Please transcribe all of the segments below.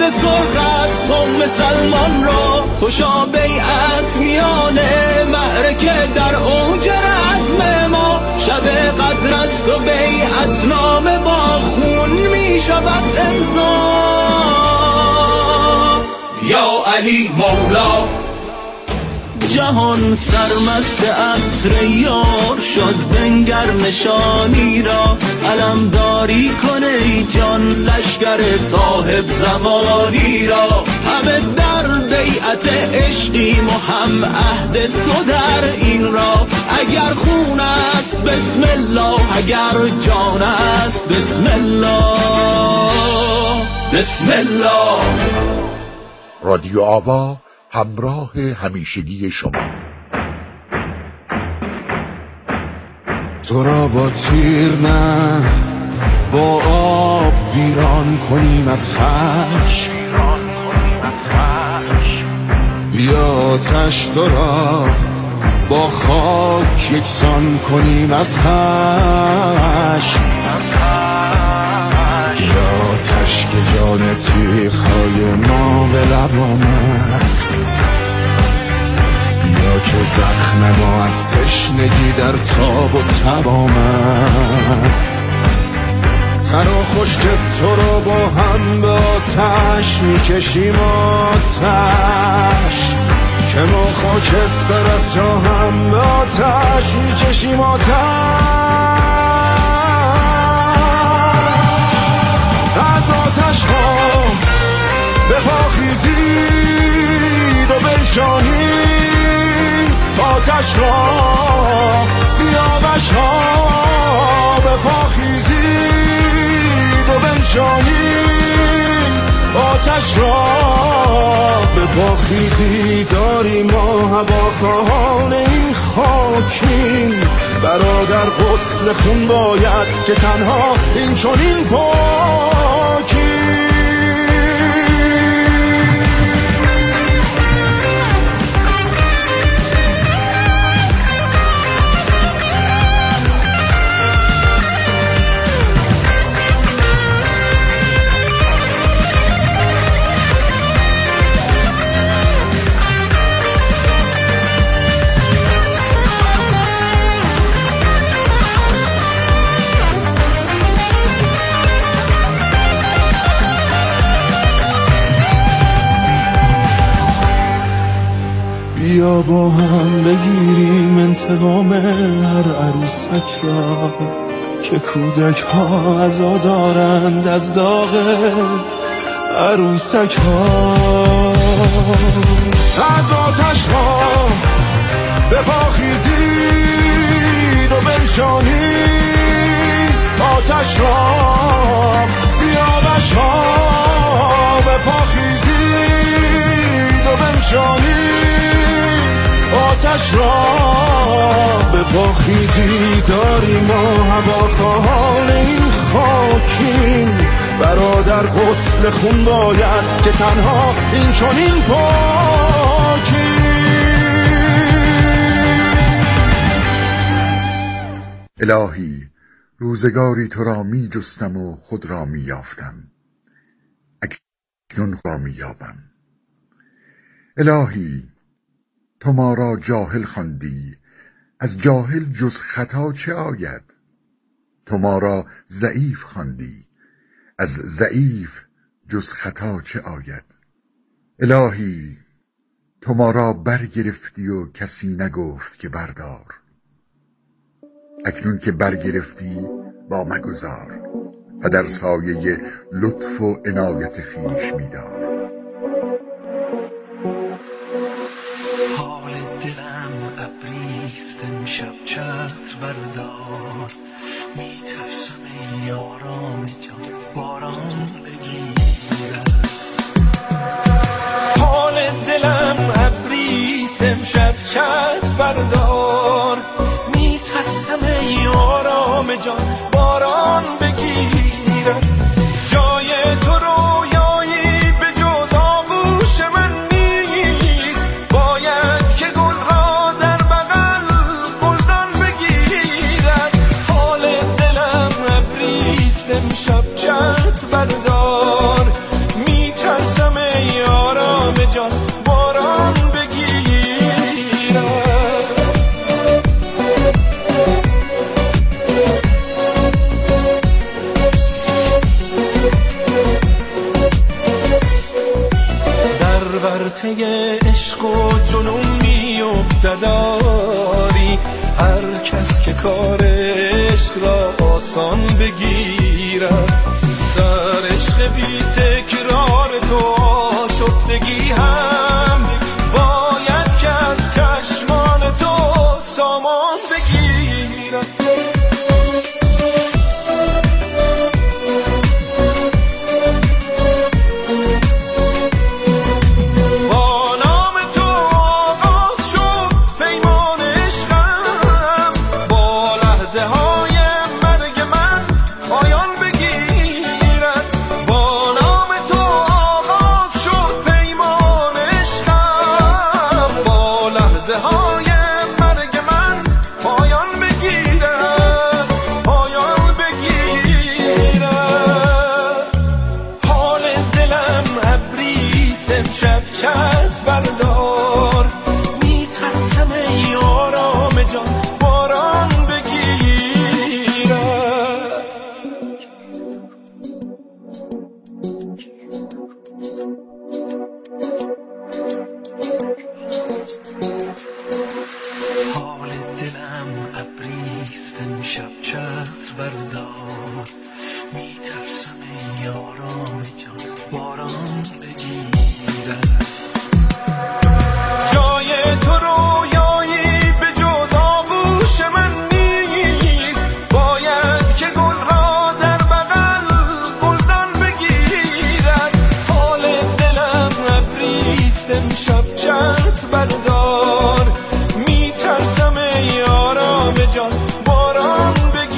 سرخت قوم سلمان را، خوشا بیعت میانه معرکه در اوج رزم ما. شب قدر است و بیعت نامه با خون می شود امضا. یا علی مولا. جهان سرمست عطر یار شد، بنگر نشانی را علمداری کنه ای جان، لشکر صاحب زمانی را. همه در بیعت عشقیم و هم عهد تو در این را. اگر خون است بسم الله، اگر جان است بسم الله، بسم الله. رادیو آوا، همراه همیشگی شما. تو را با تیر نه با آب ویران کنیم از خشم، یا آتش تو را با خاک یکسان کنیم از خشم، یا آتش که جان تیغ‌های ما به لب آمد، یا که زخم ما از تشنگی در تاب و تب آمد. تر و خشک تو را با هم به آتش میکشیم آتش، که ما خاکسترت را هم به آتش میکشیم آتش. از آتش ها به پا خیزید و بنشانید، آتش را سیاوش ها به پا خیزید و بنشانید، آتش را به پا خیزید. داریم ما هواخواهان این خاکیم، برادر غسل خون باید که تنها این چنین پاکی. بیا با هم بگیریم انتقام هر عروسک را، که کودک ها عزا دارند از داغ عروسک ها. از آتش ها به پا خیزید و بنشانید، آتش را سیاوش ها به پا خیزید و بنشانید، آتش را به پا خیزی. داریم ما هواخواهان این خاکیم، برادر غسل خون باید که تنها این چنین پاکی. الهی، روزگاری تو را می جستم و خود را می یافتم، اکنون را می یابم. الهی، تو ما را جاهل خواندی، از جاهل جز خطا چه آید؟ تو ما را ضعیف خواندی، از ضعیف جز خطا چه آید؟ الهی، تو ما را برگرفتی و کسی نگفت که بردار، اکنون که برگرفتی با مگذار و در سایه لطف و عنایت خویش می‌دار. حال دلم ابریست امشب چتر بردار، میترسم ای آرام جان باران بگیرد. حال دلم ابریست امشب چتر بردار، میترسم ای آرام جان باران بگیرد. جای تو رویایی به جز آغوش من نیست، باید که گل را در بغل گلدان بگیرد. حال دلم ابریست امشب چتر بردار، میترسم غلطه عشق و جنون میافتداری، هر کس که کار عشق را آسان بگیرد. در عشق بی تکرار تو آشفتگی هم باید که از چشمان تو سامان بگیرد. چت بردار، میترسم ای آرام جان باران بگیرد. حال دلم ابریست امشب چت بردار، میترسم ای آرام جان باران بگیرد. شب چت بردار، میترسم ای آرام جان باران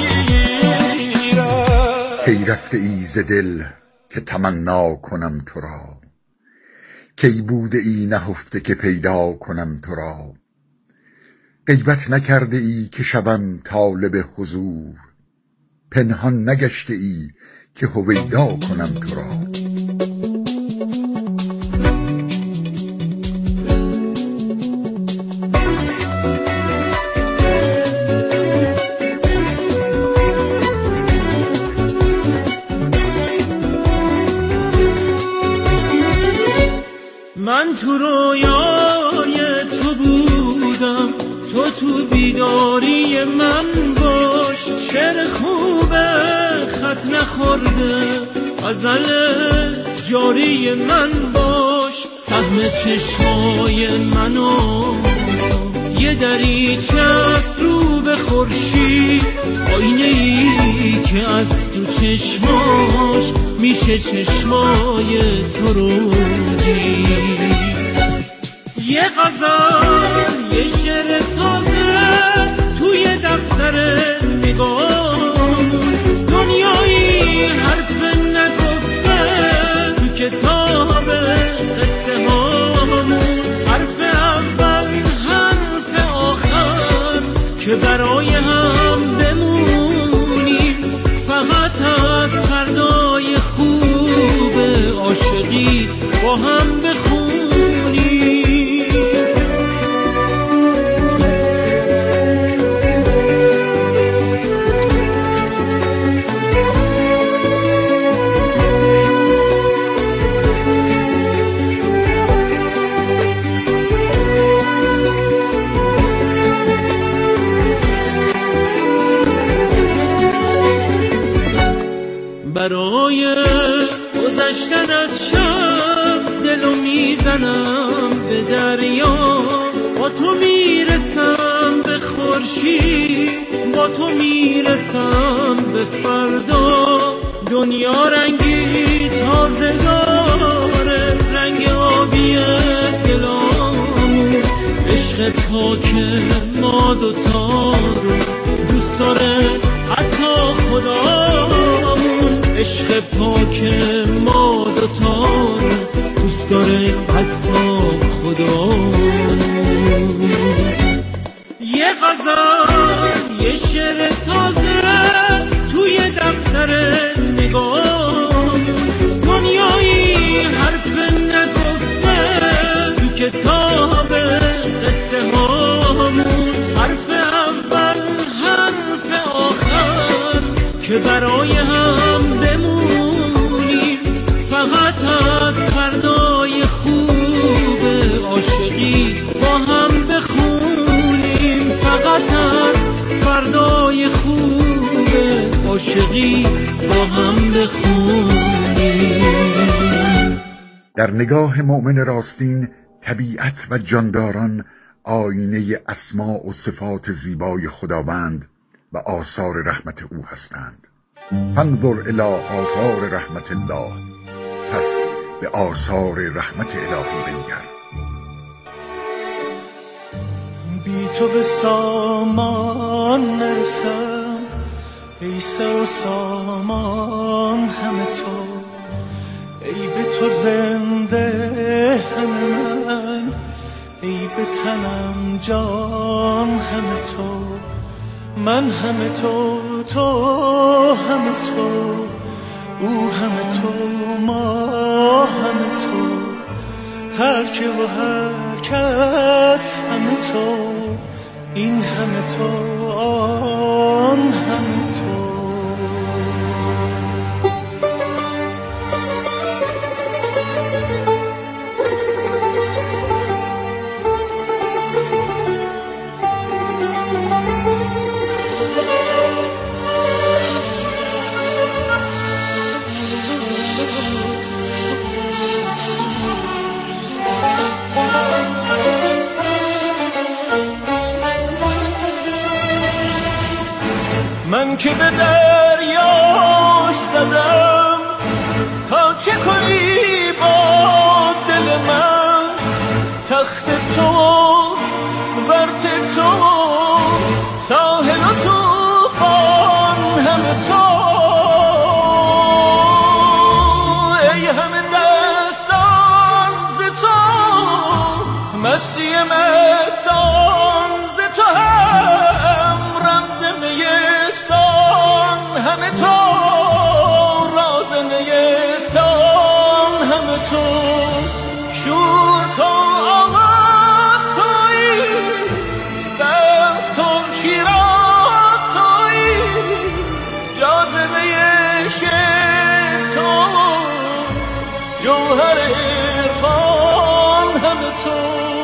بگیرد. کی رفته ای ز دل که تمنا کنم تو را، کی بوده ای نهفته که پیدا کنم تو را. غیبت نکرده ای که شوم طالب حضور، پنهان نگشته ای که هویدا کنم تو را. من تو رویای تو بودم، تو بیداری من باش. شعر خوبه خط نخورده، غزل جاری من باش. سهم چشمای منو یه دریچه از رو به خورشید، آینه ای که از تو چشماش میشه چشمای تو رو دید. یه غزل یه شعر تازه توی دفتر نگاه، دنیایی حرف نگفته تو کتاب قصه هامون. حرف اول حرف آخر که برای هم بمونیم، فقط از فردای خوب عاشقی با هم بخونیم. برای گذشتن از شب دلو میزنم به دریا، با تو میرسم به خورشید، با تو میرسم به فردا. دنیا رنگی تازه داره، رنگ آبی دلامون. عشق پاک ما دوتا رو دوست داره حتی خدامون. عشق پاک ما دوتا رو دوست داره حتی خدامون. یه غزل یه شعر تازه توی دفتر نگاه، دنیایی حرف نگفته تو کتاب قصه هامون. حرف اول حرف آخر که برای هم بمونیم، فقط از فردای خوب عاشقی با هم بخونیم. در نگاه مؤمن راستین طبیعت و جانداران آینه اسماء و صفات زیبای خداوند و آثار رحمت او هستند. فانظر الی آثار رحمت الله، پس به آثار رحمت الهی بنگر. بی تو به سامان نرسم، ای سر و سامان همه تو، ای به تو زنده همه من، ای به تنم جان همه تو، من همه تو، تو همه تو، او همه تو، ما همه تو، هر که و هر کس همه تو، این همه تو، آن همه تو. من که به دریاش زدم تا چه کنی با دل من، تخت تو ورت تو ساحل و طوفان همه تو، ای همه دستان ز تو، مستی مستان ز تو، هم رمز نیستان همه تو، راز نیستان همه تو، شور تو آواز تویی، بخت تو شیراز تویی، جاذبه عشق تو، جوهر عرفان همه تو.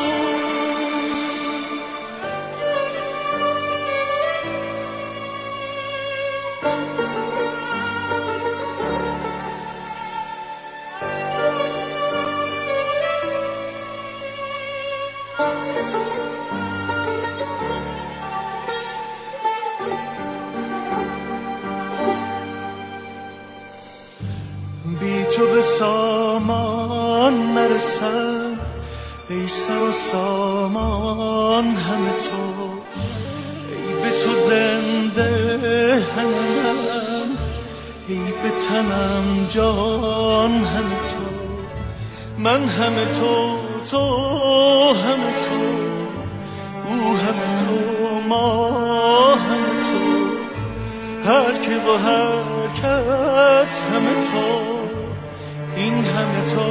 بی تو به سامان نرسم، ای سر و سامان همه تو، ای به تو زنده همه من، ای به تنم جان همه تو، من همه تو، تو همه تو، او همه تو، ما همه تو، هر که و هر کس همه تو، این همه تو،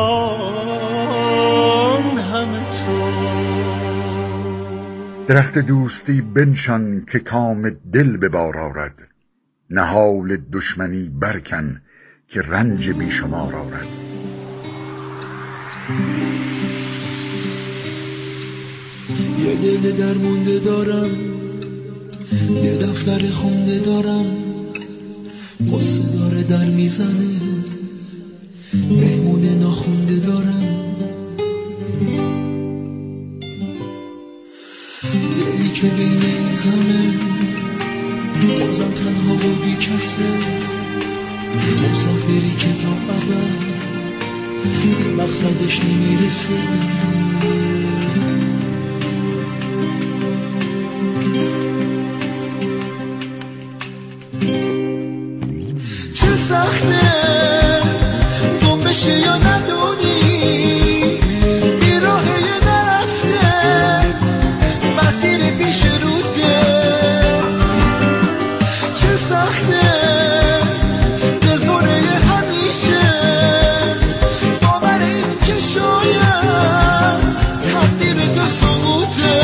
آن همه تو. درخت دوستی بنشان که کام دل به بار آرد، نهال دشمنی برکن که رنج بیشمار آرد. یه دل درمونده دارم، یه دفتر خونده دارم، قصه داره در میزنه، مهمون ناخونده دارم، دلی که بین این همه بازم تنها و بی کسه، مسافری که تا ابد مقصدش نمیرسه. چه سخته گم بشی یا ندونی، بیراهه یا نرفته مسیر پیش روزه. چه سخته دلپره همیشه، باور این که شاید تقدیر تو سقوطه.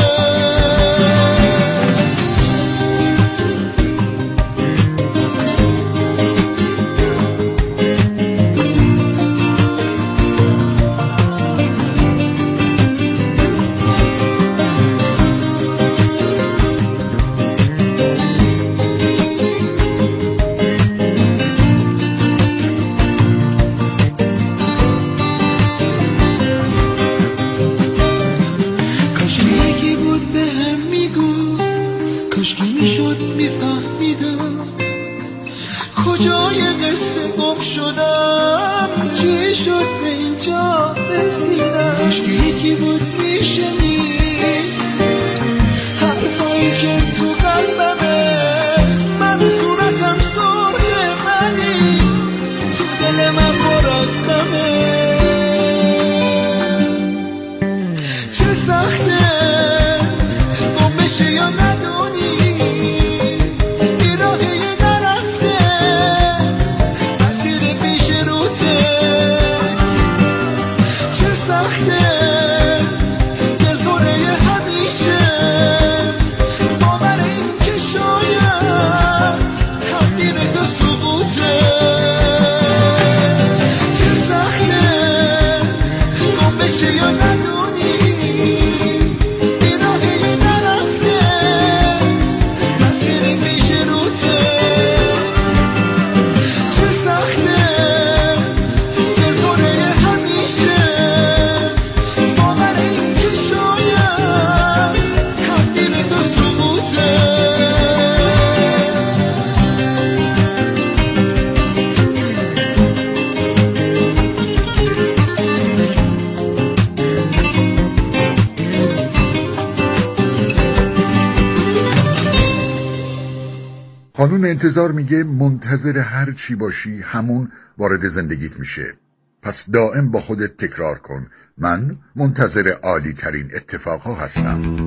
کجای قصه گم شدم، چی شد به اینجا رسیدم. عشق یکی بود میشنید حرفایی که تو قلبمه، من صورتم سرخه ولی تو دل من پر از غمه. چه سخته گم بشه یا ندونی این راهی نرفته، مسیر پیش روته. چه سخته دل پره همیشه باور این که شاید تقدیر تو سقوطه. چه سخته گم بشه یا ندونی این راهی نرفته، مسیر پیش روته. چه سخته دل پره همیشه باور این که شاید تقدیر تو سقوطه. قانون انتظار میگه منتظر هر چی باشی همون وارد زندگیت میشه. پس دائم با خودت تکرار کن من منتظر عالی ترین اتفاقها هستم.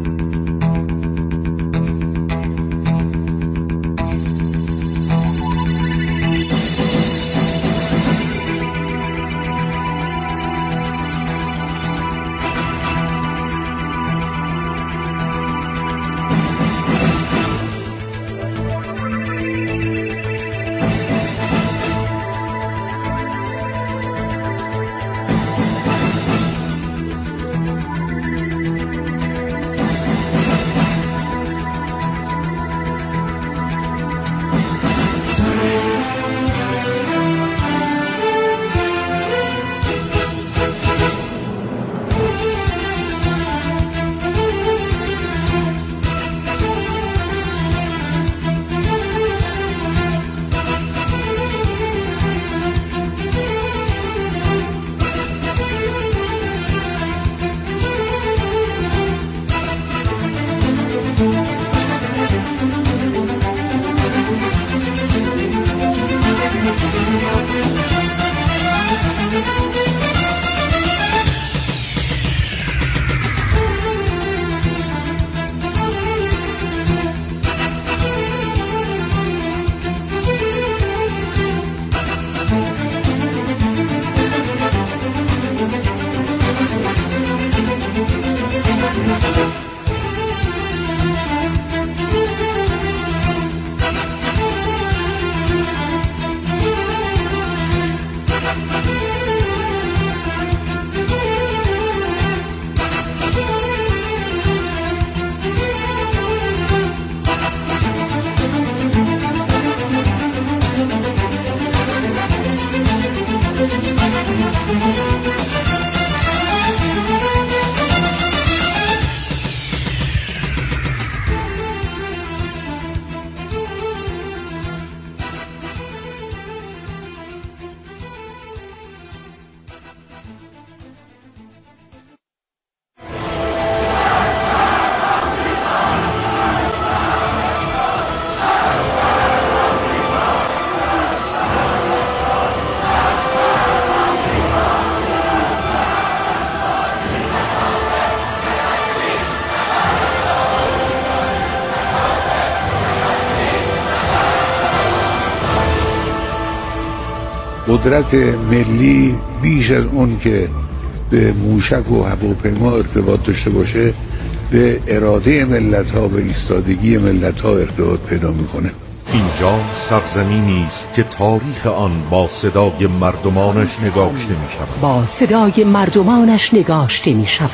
قدرت ملی بیش از اون که به موشک و هواپیما ارتباط داشته باشه به اراده ملت‌ها و ایستادگی ملت‌ها ارتباط پیدا میکنه. اینجا سرزمینی است که تاریخ آن با صدای مردمانش نگاشته می شود. با صدای مردمانش نگاشته می شود.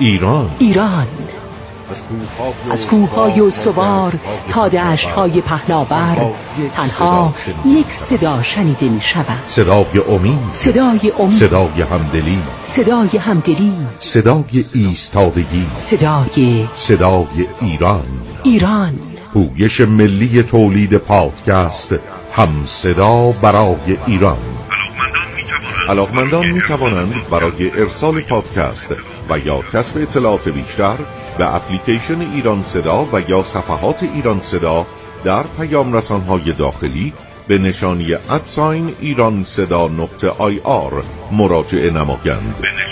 ایران از کوه‌های استوار تا دشت‌های پهناور تنها یک صدا شنیده می شود. صدای امید، صدای همدلی، صدای ایستادگی، صدای ایران. ایران پویش ملی تولید پادکست همصدا برای ایران. علاقمندان می توانند برای ارسال پادکست و یا کسب اطلاعات بیشتر به اپلیکیشن ایران صدا و یا صفحات ایران صدا در پیام رسانهای داخلی به نشانی @ایرانصدا.ir مراجعه نمایند.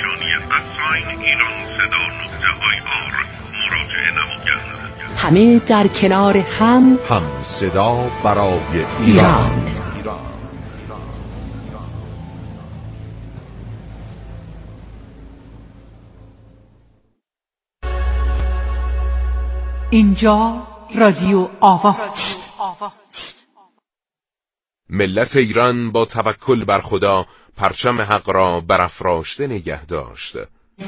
همه در کنار هم صدا برای ایران. اینجا رادیو آواست. ملت ایران با توکل بر خدا پرچم حق را برافراشته نگه داشت.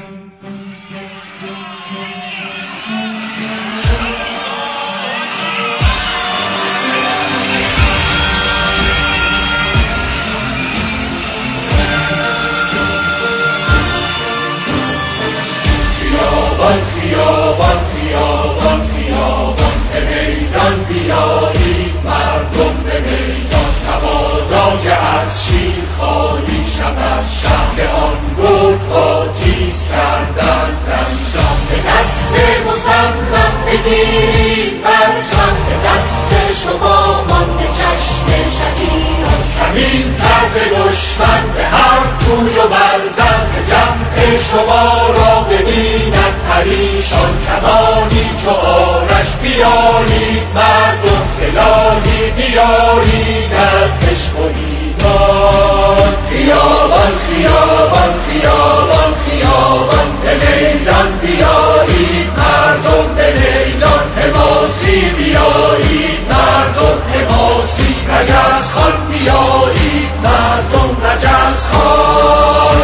خیابان خیابان خیابان خیابان به میدان بیایید مردم به میدان مبادا که از شیر خالی شود شهر آن بود با تیز کردن دندان به دست مصمم بگیرید برچم به دست شما مانده چشم شهیدان کمین کرده دشمن به هر کوی و برزن جمع شما را ببیند پریشان کمانی چو آرش بیارید مردم سلاحی بیارید از عشق و ایمان خیابان خیابان خیابان خیابان به میدان بیایید مردم به میدان حماسی بیایید مردم حماسی رجز خان بیایید مردم رجز خان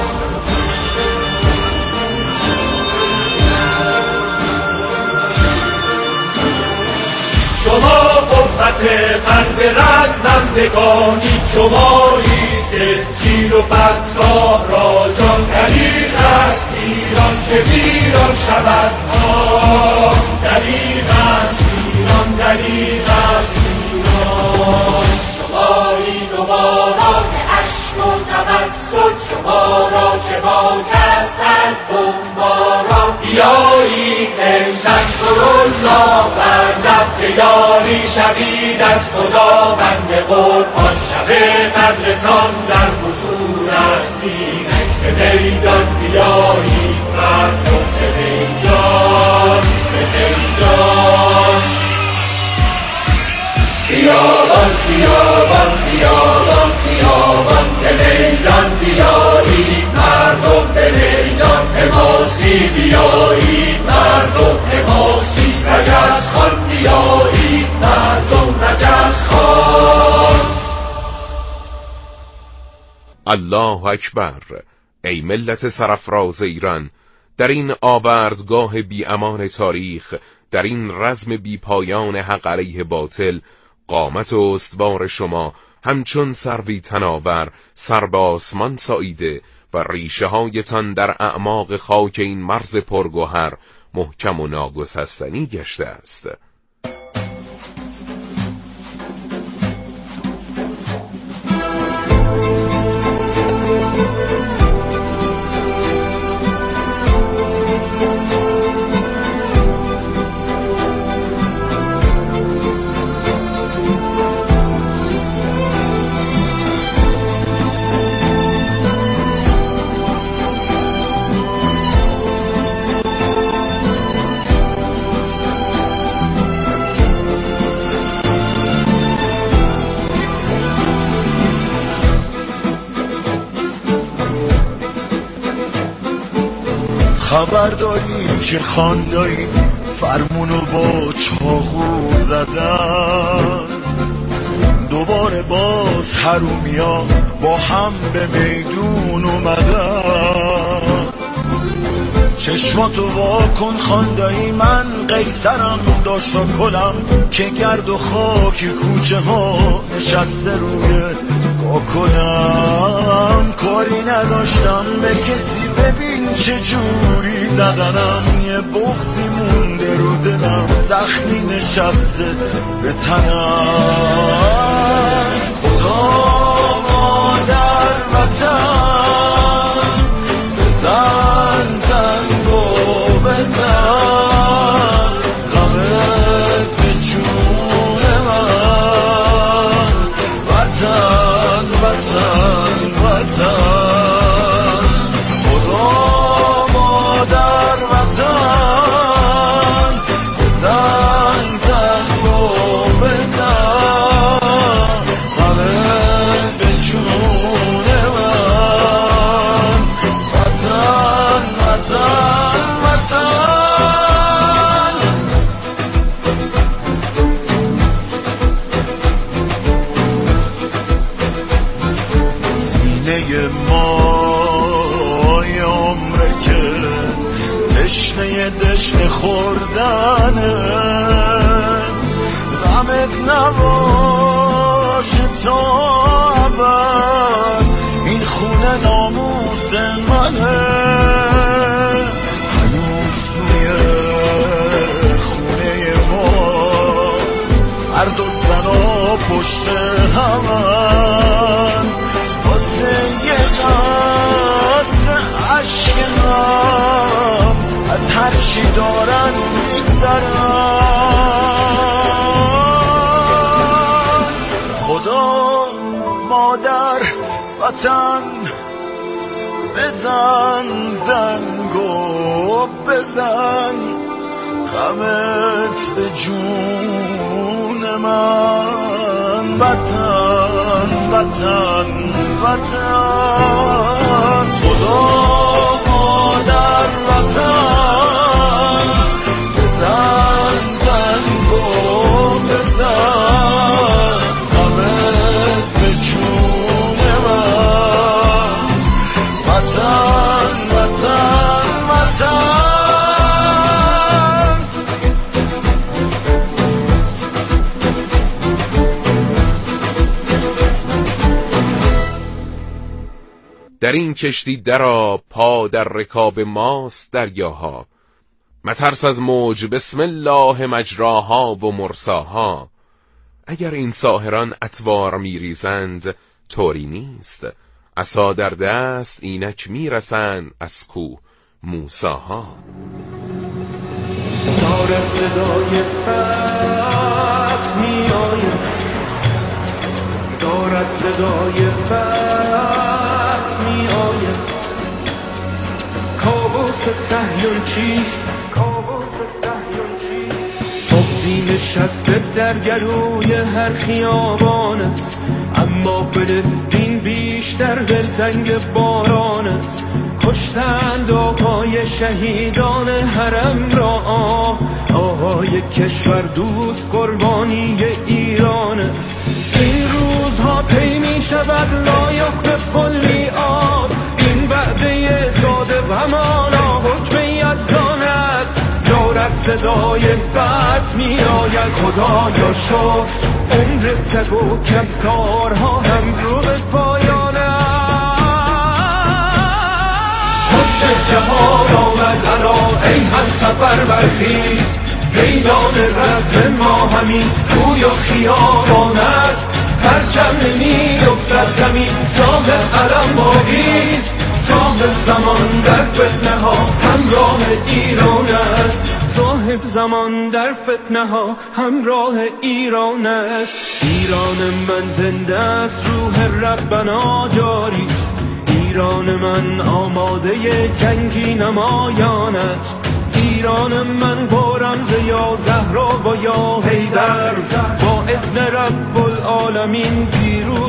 شما قوت قلب رزمندگانی شمایی سجیل و فتح را جان دلیل است ایران که ویران شود دلیل است ایران دلیل است ایران شمایی دوبارا که عشق و تبسط شما را چه باک است از بمباران بیایید انصر الله بر لب یاری شوید از خدا بند قرآن شب قدرتان در حضور است اینک به میدان بیایید مردم به میدان به میدان خیابان خیابان خیابان خیابان به میدان بیایید مردم به میدان حماسی بیایید مردم حماسی رجز خان بیایید مردم رجز خان الله اکبر. ای ملت سرافراز ایران، در این آوردگاه بی امان تاریخ، در این رزم بی پایان حق علیه باطل، قامت و استوار شما همچون سروی تناور سر به آسمان ساییده و ریشه هایتان در اعماق خاک این مرز پرگوهر محکم و ناگسستنی گشته است. خبرداری که خاندایی فرمونو با چاقو زدن دوباره باز حرومیا با هم به میدون اومدن چشماتو واکن خاندایی من قیصرم داشت کلم که گرد و خاک کوچه ها نشسته روی چیکار کنم؟ کاری نداشتم به کسی، ببین چه جوری زدنم، یه بغضی مونده رو دلم، زخمی نشسته به تنم. خدا مادر وطن بزن زنگو بزن، غمت به جون من، وطن وطن وطن. خدا مادر وطن بزن زنگو بزن، غمت به جون من، وطن وطن وطن. سینه ما یه عمره که تشنه دشنه خوردنه، غمت نباشه تا ابد، این خونه ناموس منه. هنوز توی خونه ما هر دو زنا پشت همن، واسه یه قطره عشق هم از هر چی دارن میگذرن. خدا مادر وطن بزن زنگو بزن، غمت به جون من، وطن وطن وطن. خدا مادر وطن بزن زنگو بزن، غمت به جون من، وطن وطن وطن. در این کشتی درآ، پا در رکاب ماست دریاها، مترس از موج، بسم الله مجراها و مرساها. اگر این ساحران اطوار میریزند طوری نیست، عصا در دست اینک میرسند از کوه موساها. دارد صدای فتح می آید، دارد صدای فتح می آید. کابوس صهیون چیست؟ کابوس صهیون چیست؟ بغضی نشسته در گلوی هر خیابان است، اما فلسطین بیشتر دلتنگ باران است. کشتند آقای شهیدان حرم را، آهای کشور دوست قربانی ایران است. این روزها طی می شود لایق به فلی آب، این وعده صادق همانا حکم یزدان است. دارد صدای فتح می آید، خدایا شکر عمر سگ و کفتارها هم رو به پایان است. جهان آمد علا ای هم سفر برخیز، میدان رزم ما همین روی و خیابان است. پرچم نمی‌افتد زمین، صاحب علم باقیست، صاحب زمان در فتنه ها همراه ایران است. صاحب زمان در فتنه ها همراه ایران است. ایران من زنده است، روح ربنا جاری است. ایران من آماده جنگی نمایان است. ایران من با رمز یا زهرا و یا حیدر، با اذن رب العالمین پیروز